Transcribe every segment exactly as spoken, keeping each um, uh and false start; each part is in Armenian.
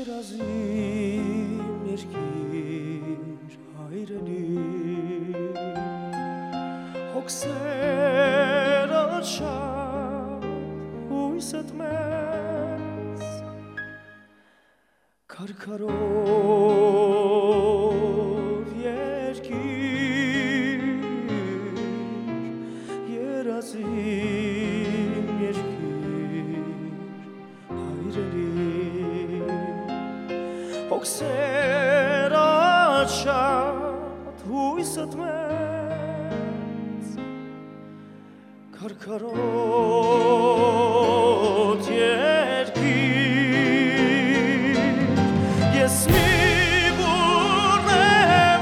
Երազիմ երկիր հայրենի հոգսեր աչավ հույսդ մեզ քարքարով երկիր երազիմ երկիր հայրենի հոգսեր աչավ հույսդ մեզ քարքարոտ երկիր ես մի բուրնեմ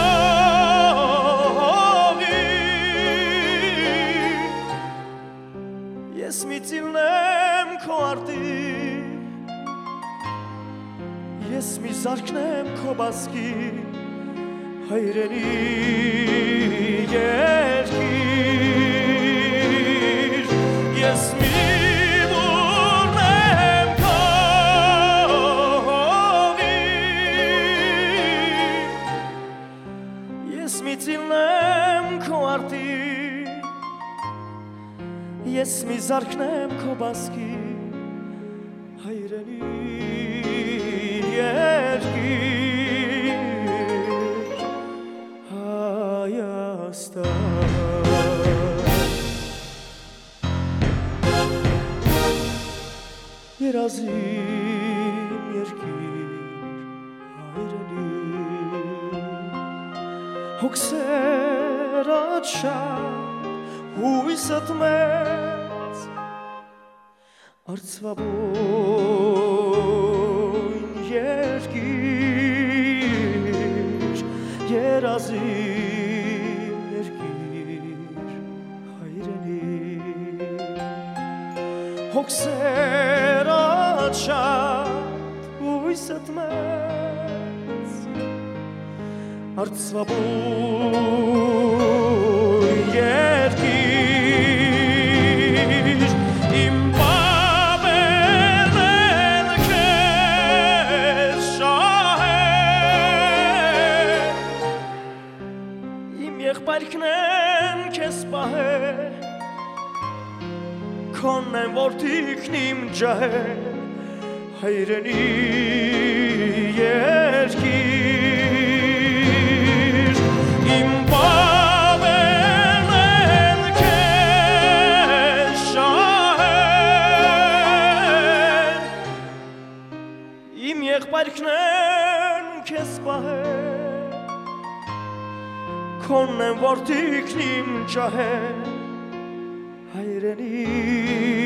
քովի ես մի ծիլնեմ քո արտի ես մի զարքնեմ քո բազկի հայրենի երկիր ես մի բուրնեմ քովի ես մի ծիլնեմ քո արտի ես մի զարքնեմ քո բազկի հայրենի երկիր Հայաստան երազիմ երկիր հայրենի հոգսեր աչավ հույսդ մեզ արծվաբույն երկիր երազիմ երկիր հայրենի հոգսեր աչավ հույսդ մեզ արծվաբույն երկիր իմ եղբայրքնեն քեզ պահե քոնն որդիքն իմ ջահե հայրենի երկիր իմ բաբերն են քեզ շահեն իմ եղբայրքնեն քեզ պահե քոնն որդիքն իմ ջահե հայրենի